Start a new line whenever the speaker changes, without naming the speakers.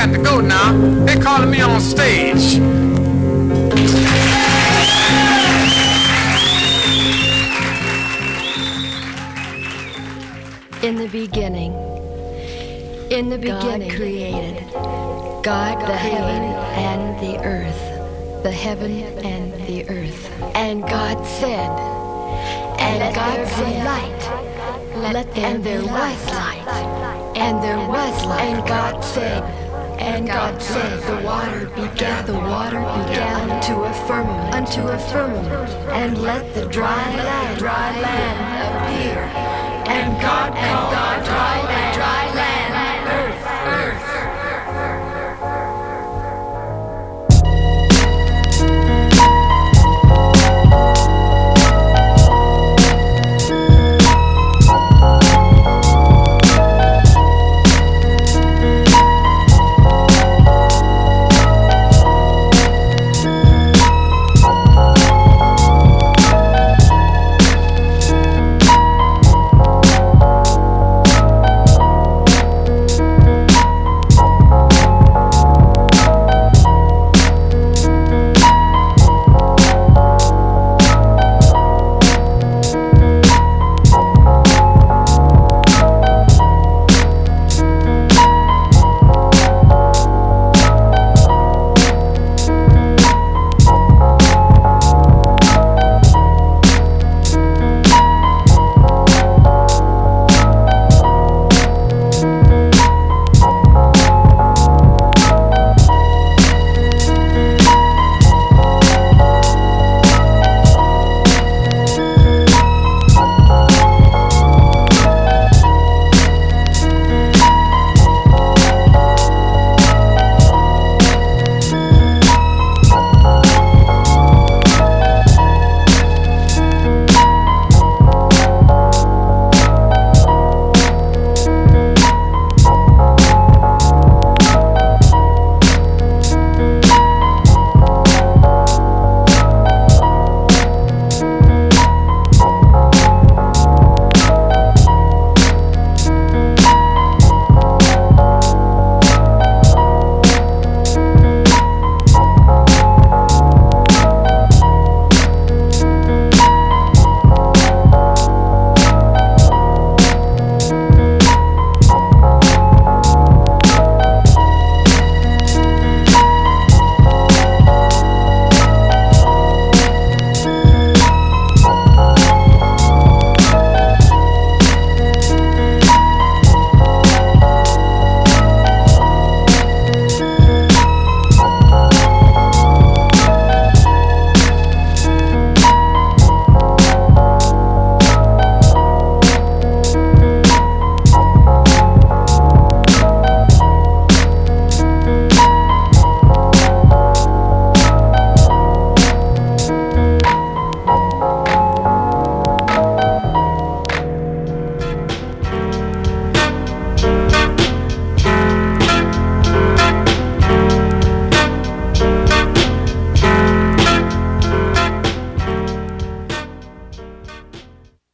got to go now. They're calling me on stage.
In the beginning, God created the heaven and the earth, the heaven and the earth. And God said, light, and there was light, and there was light. And God said, the water began unto a firmament, and let the dry land appear. And God called